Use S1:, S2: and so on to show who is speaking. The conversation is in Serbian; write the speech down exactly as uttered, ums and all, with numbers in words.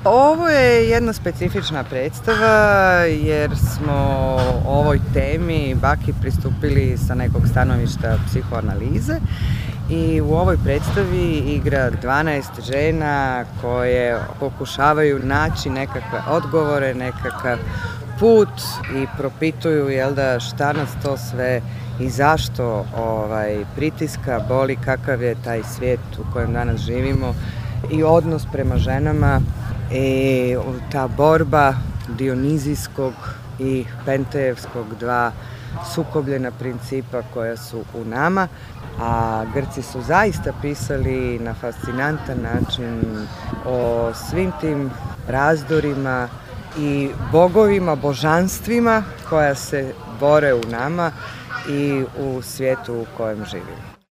S1: Ovo je jedna specifična predstava jer smo ovoj temi Baki pristupili sa nekog stanovišta psihoanalize i u ovoj predstavi igra dvanaest žena koje pokušavaju naći nekakve odgovore, nekakav put i propituju jel da, šta nas to sve i zašto ovaj, pritiska, boli, kakav je taj svijet u kojem danas živimo i odnos prema ženama i ta borba dionizijskog i pentejevskog, dva sukobljena principa koja su u nama, a Grci su zaista pisali na fascinantan način o svim tim razdorima i bogovima, božanstvima koja se bore u nama i u svijetu u kojem živimo.